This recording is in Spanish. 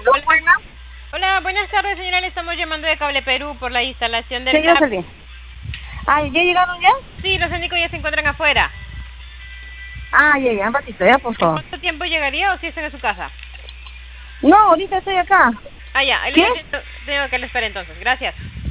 Aló, buenas. Hola, buenas tardes, señora. Le estamos llamando de Cable Perú por la instalación del Sí, ya TAP. salí. Ah, ¿ya llegaron ya? Sí, los técnicos ya se encuentran afuera. Ah, ya, un ratito, ya, por ¿En favor. cuánto tiempo llegaría o si están en su casa? No, ahorita estoy acá. Ah, ya, ahí ¿Qué? tengo que le espere entonces. Gracias.